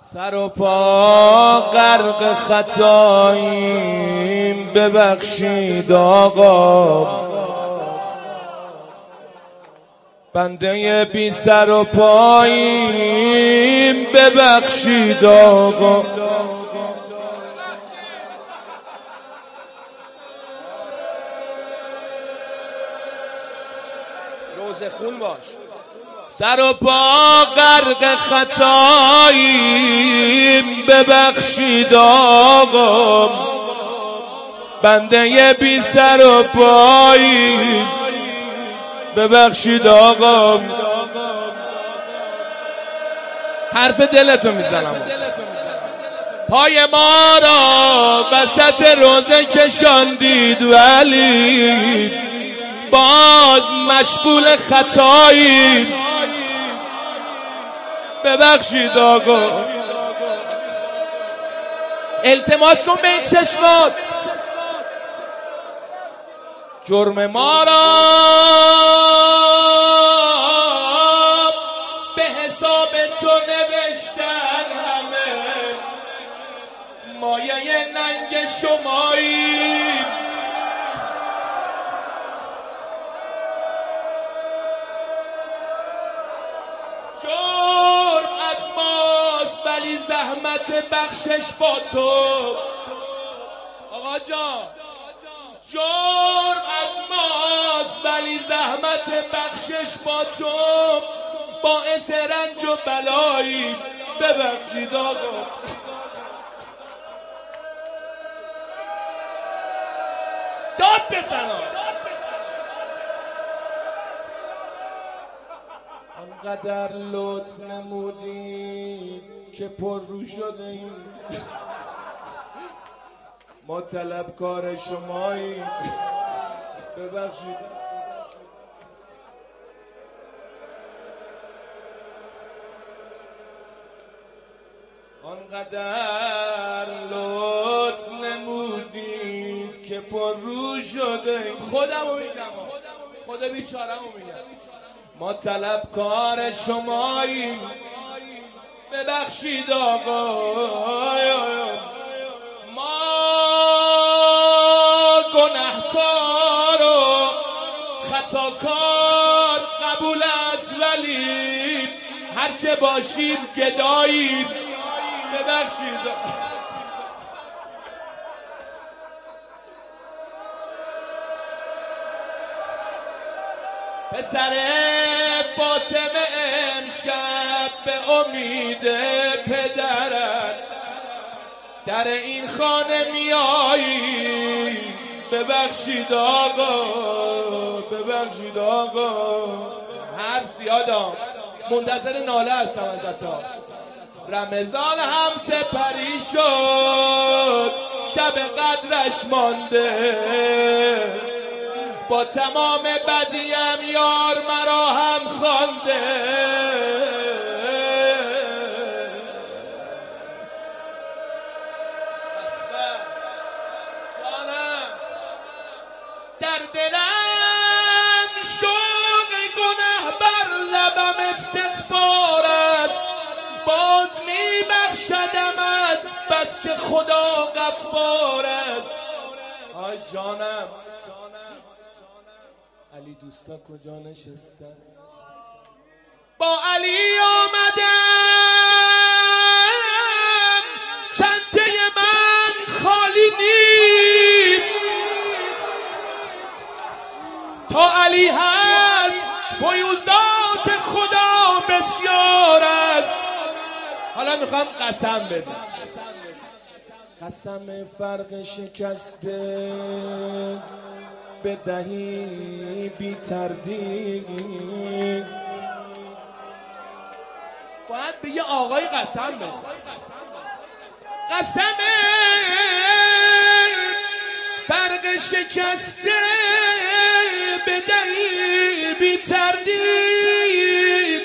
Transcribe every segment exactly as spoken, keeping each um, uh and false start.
سر و پا غرق خطاییم ببخشید آقا، بنده بی سر و پاییم ببخشید آقا. روزه خون باش. سر و پا غرق خطاییم ببخشید آقا، بنده بی سر و پاییم ببخشید آقا. حرف دلتو میزنم. پای ما را وسط روزه کشاندید ولی باز مشغول خطاییم ببخشید آقا. التماس کن به این چشمات، جرم ما را به حساب تو نوشتن، همه مایه ننگ شماییم ولی زحمت بخشش با تو. آقا جان جرم از ماست ولی زحمت بخشش با تو، باعث رنج و بلایی ببخشید آقا. داد بزنم. آنقدر لطف نمودی که پر رو شده ایم، ما طلبکار شماییم ببخشید. آنقدر لطف نمودی که پر رو شده ایم، خودمو میگم، خود بیچارمو میگم، ما طلبکار شماییم ببخشید آقا. ما گناهکار و خطاکار قبول است ولی هرچه باشیم گداییم ببخشید آقا. پسر فاطمه امشب به امید پدرت در این خانه میایی ببخشید آقا، ببخشید آقا. حرف زیادم، منتظر ناله هستم ازتا. رمضان هم سپری شد، شب قدرش مانده، با تمام بدیم یار مرا هم خوانده. در دلم شوق گناه بر لبم استغفار است، باز میبخشدمت بس که خدا غفار است. آی جانم علی دوستا کجا نشستن؟ با علی آمدم چنته من خالی نیست، تا علی هست فیوزات خدا بسیار است. حالا میخوام قسم بزن، قسم فرق شکسته بدهی بی تردید. باید به یه آقای قسم بزن، قسم فرق شکسته بدهی بی تردید،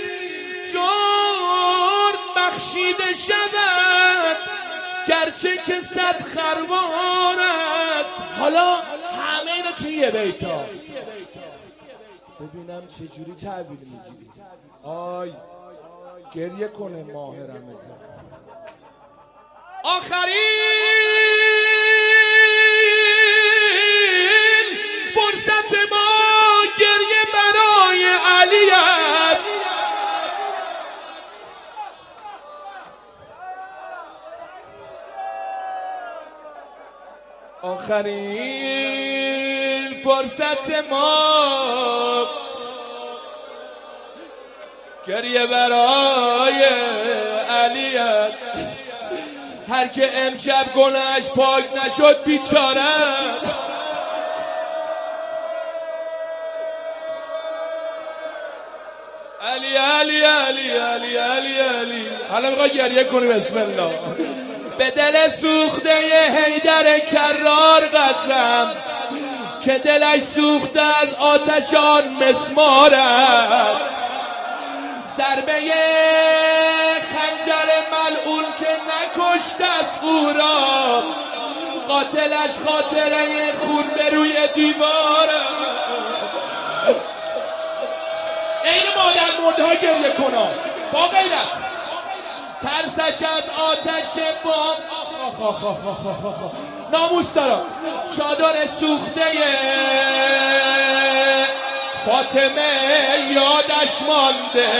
جرم بخشیده شود گرچه که صد خروار است. حالا همه اینا توی یه بیتا ببینم چجوری تعبیر میگیری. آی گریه کنه ماه رمضان. آخرین فرصت ما گریه برای علی است. آخرین فرصت ما گریه برای علی است. هر که امشب گناهش پاک نشد بیچاره است. علی علی علی علی علی علی. حالا میخوای گریه کنی؟ بسم الله. به دل سوخته حیدر کرار قدرم که دلش سوخته از آتش آن مسمار است. ضربه خنجر ملعون که نکشته است او را، قاتلش خاطره خون به روی دیوار است. این مادر مرده ها گریه کنا با غیرت، ترسش از آتش بام آخ آخ آخ آخ آخ آخ. ناموس دارم. چادر سوخته فاطمه یادش مانده.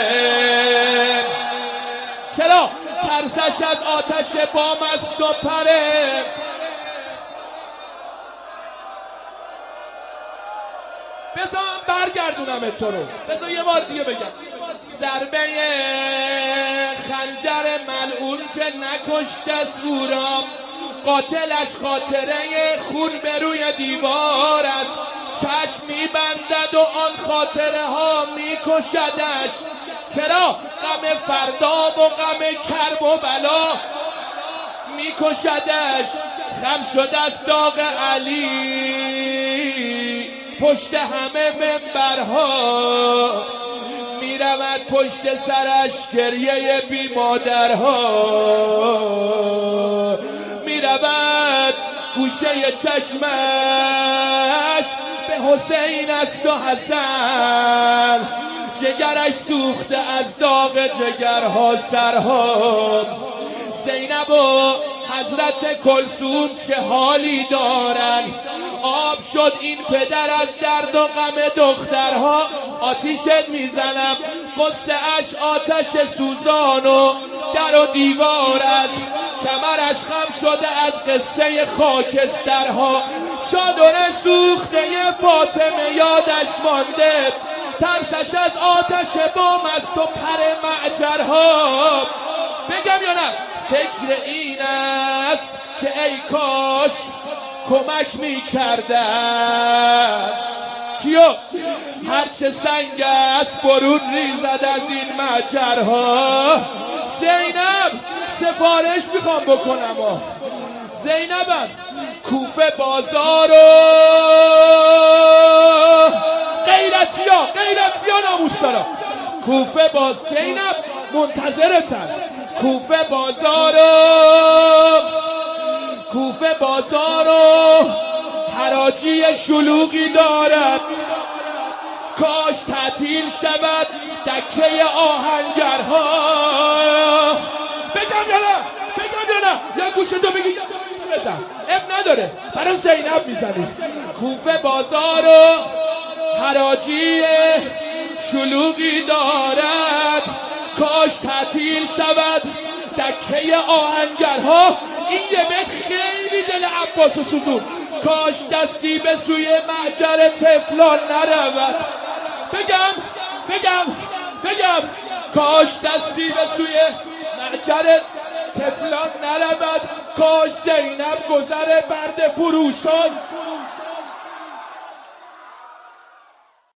چرا؟ ترسش از آتش بام است و پره. بذار من برگردونم تو رو. بذار یه بار دیگه بگم. ضربه خنجر ملعون که نکشته است او را، قاتلش خاطره خون به روی دیوار است. چشم میبندد و آن خاطره ها میکشدش. چرا؟ غم فردا و غم کرب و بلا میکشدش. خم شده از داغ علی پشت همه منبرها، میرود پشت سرش گریه بی مادرها، میرود گوشه چشمش به حسین است و حسن، جگرش سوخته از داغ جگرها سرها. زینب و حضرت کلثوم چه حالی دارن، آب شد این پدر از درد و غم دخترها. آتیشت میزنم قصه اش آتش سوزان و در و دیوار است، کمرش خم شده از قصه خاکسترها. چادر سوخته فاطمه یادش مانده، ترسش از آتش بام است و پر معجرها. بگم یا نه؟ فکر این است که ای کاش کمک میکردن. کیو؟ هرچه سنگ است برون ریزد از این مجرها. زینب سفارش میخوام بکنم. زینبم کوفه بازارو غیرتیا غیرتیا ناموس دارم. کوفه باز زینب منتظرتن. کوفه بازارو کوفه بازارو حراجی شلوغی دارد، کاش تعطیل شود دکه آهنگرها. بگم یا نه؟ بگم یا نه؟ یا گوشتو بگی بزن. اب نداره، برای زینب میزنی. کوفه بازارو حراجی شلوغی دارد، کاش تعطیل شود دکه آهنگرها. این یه بیت خیلی دل عباس و سوزون. کاش دستی به سوی معجر تفلان نرود. بگم بگم بگم کاش دستی به سوی معجر تفلان نرود. کاش زینب گذر برد فروشان